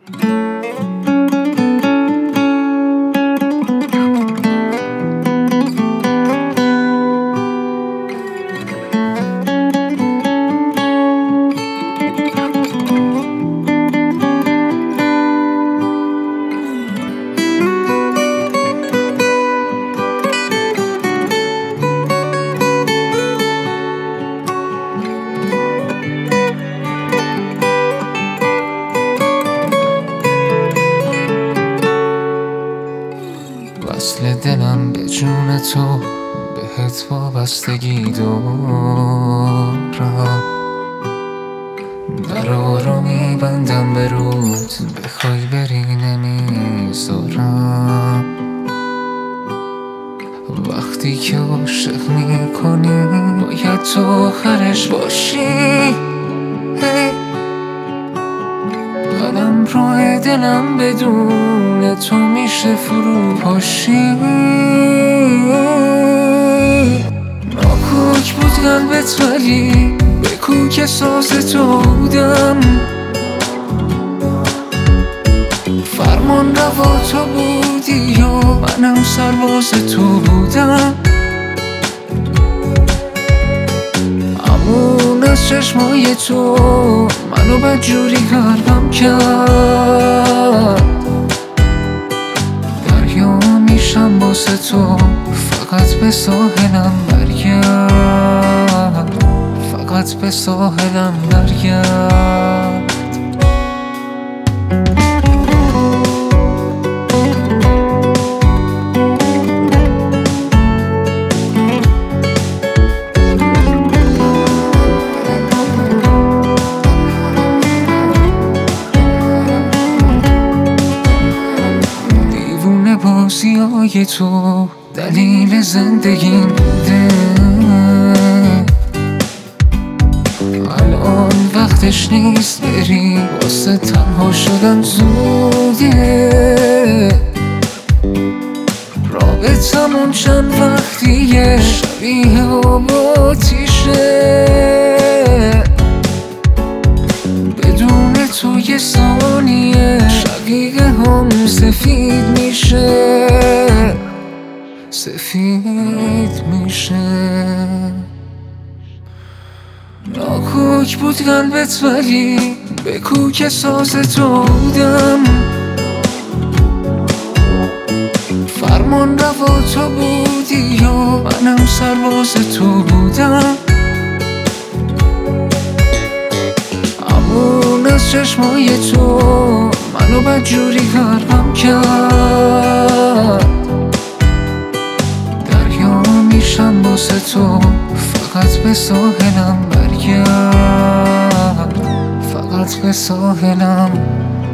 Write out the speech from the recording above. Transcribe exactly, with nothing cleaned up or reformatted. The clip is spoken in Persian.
وصل دلم به جون تو بهت وابستگی دارم، درا رو میبندم به رود، بخوای بری نمیذارم. وقتی که عاشق میکنی باید تو آخرش باشی. قدم روی دلم بدون تو میشه فرو پاشی. ناکوک بود قلبت ولی به کوک ساز تو بودم. فرمان روا تو بودی یا منم سرباز تو بودم. امون از چشمای تو منو بدجوری غرقم کرد. دریا میشم واسه تو، فقط به ساحلم برگرد، فقط به ساحلم برگرد. بازیای تو دلیل زندگیم بوده. الان وقتش نیست بری، واسه تنها شدن زوده. رابطمون چند وقتیه شبیه آب آتیشه. بدون تو یه ثانیه شقیقه هم سفید میشه، سفید میشه. ناکوک بود قلبت ولی به کوک ساز تو بودم. فرمان روا تو بودی یا منم سرباز تو بودم. امون از چشمای تو منو بدجوری غرقم کرد. دریا میشم واسه تو، فقط به ساحلم برگرد، فقط به ساحلم